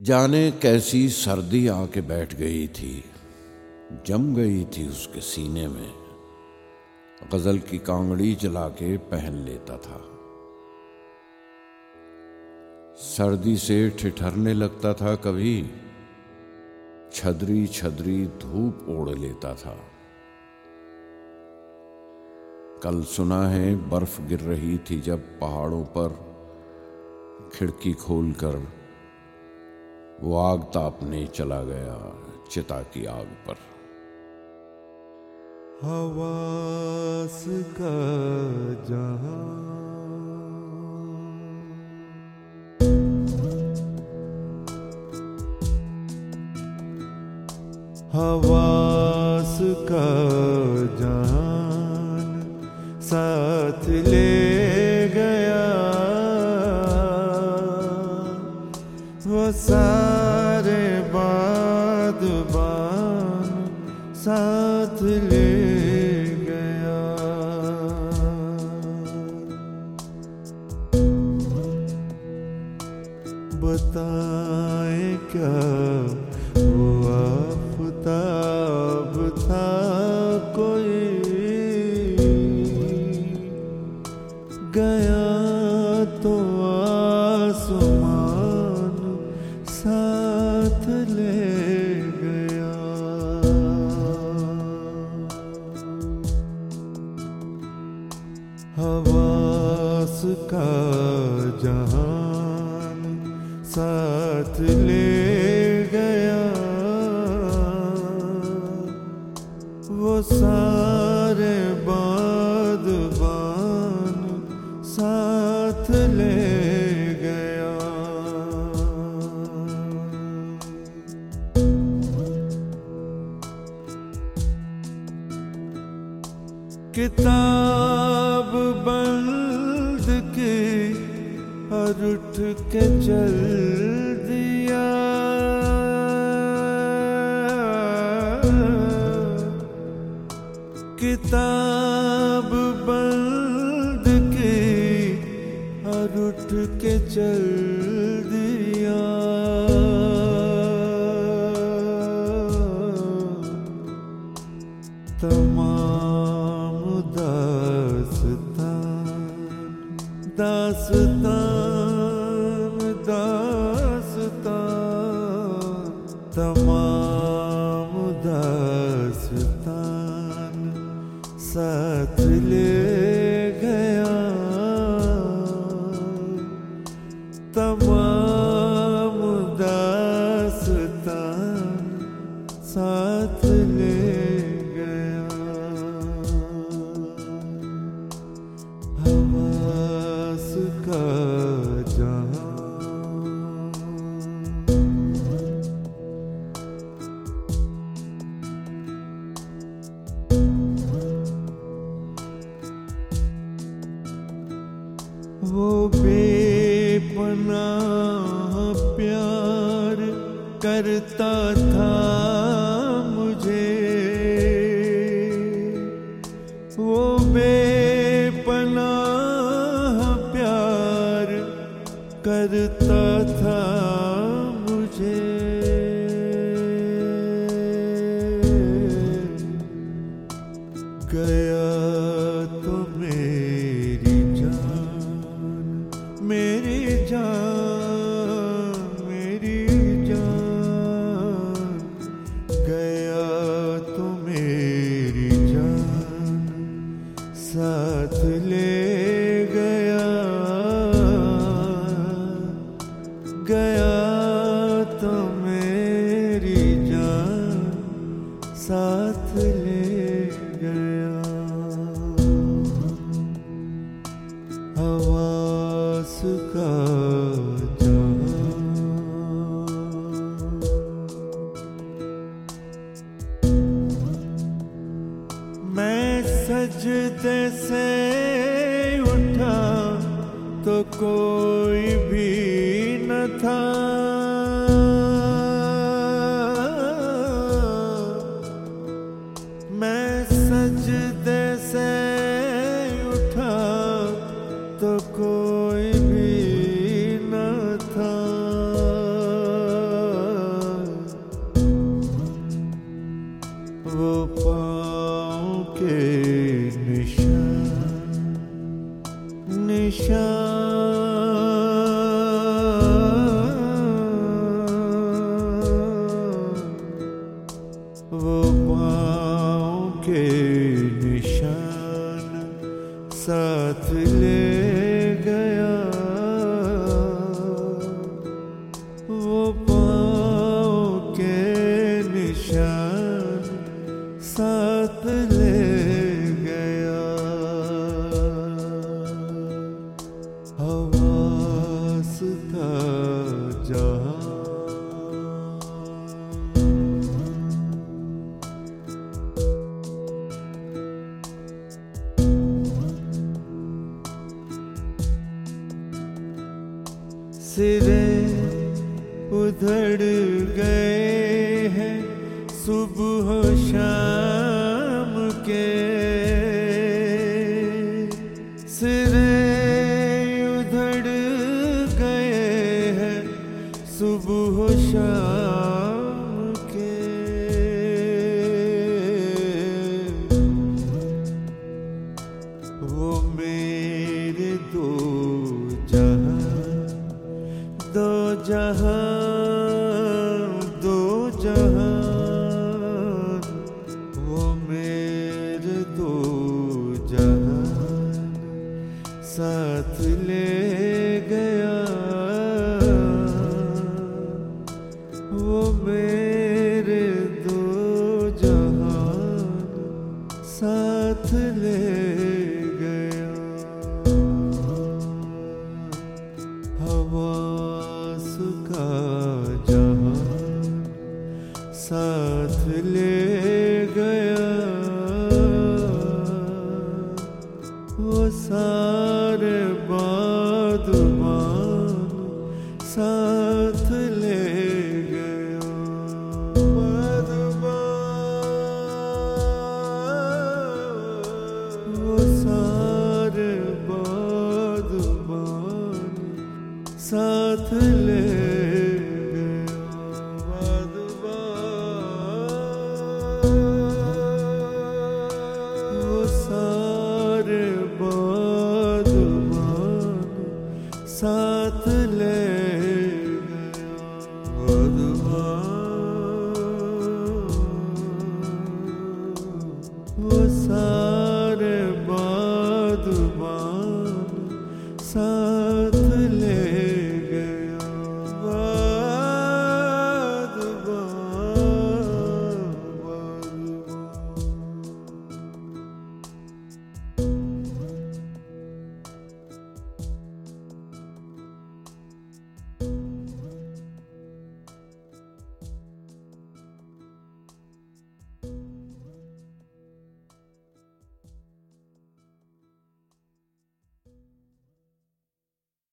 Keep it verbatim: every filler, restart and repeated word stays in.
जाने कैसी सर्दी आके बैठ गई थी, जम गई थी उसके सीने में। गजल की कांगड़ी जला के पहन लेता था। सर्दी से ठिठरने लगता था कभी, छदरी छदरी धूप ओढ़ लेता था। कल सुना है बर्फ गिर रही थी जब पहाड़ों पर, खिड़की खोलकर वो आग तापने चला गया चिता की आग पर। हवास का जहां हवास का जान साथ ले गया, वो सारे बादबान साथ ले गया। बताएं क्या वो आफताब था कोई, गया तो आसमान साथ ले गया। हवास का जहान साथ ले गया, वो सारे बादबान साथ ले गया। किताब बंद की और उठ के चल दिया, किताब बंद की और उठ के चल दिया। तमाम दास्तान दास्तान दास्तान तमाम दास्तान साथ ले गया, तमाम दास्तान साथ ले गया। हवास का जहां वो बेपनाह प्यार करता था मुझे, वो बेपनाह प्यार करता था मुझे। गया तो मेरी जान मेरी जान मेरी जान, गया तो मेरी जान साथ ले गया, गया तो मेरी जान साथ ले गया। हवास का जहां मैं सजदे से उठा तो कोई भी न था, मैं सजदे से उठा तो कोई भी न था। पाँव के निशान साथ ले गया। हवास का जहां सिरे उधड़ गए हैं सुबह शाम के। सिरे उधड़ गए हैं सुबह शाम के। वो मेरे दो जहां दो जहां दो जहां, वो मेरे दो जहां साथ ले गया। वो मेरे दो जहां साथ ले गया। हवास का जहां सा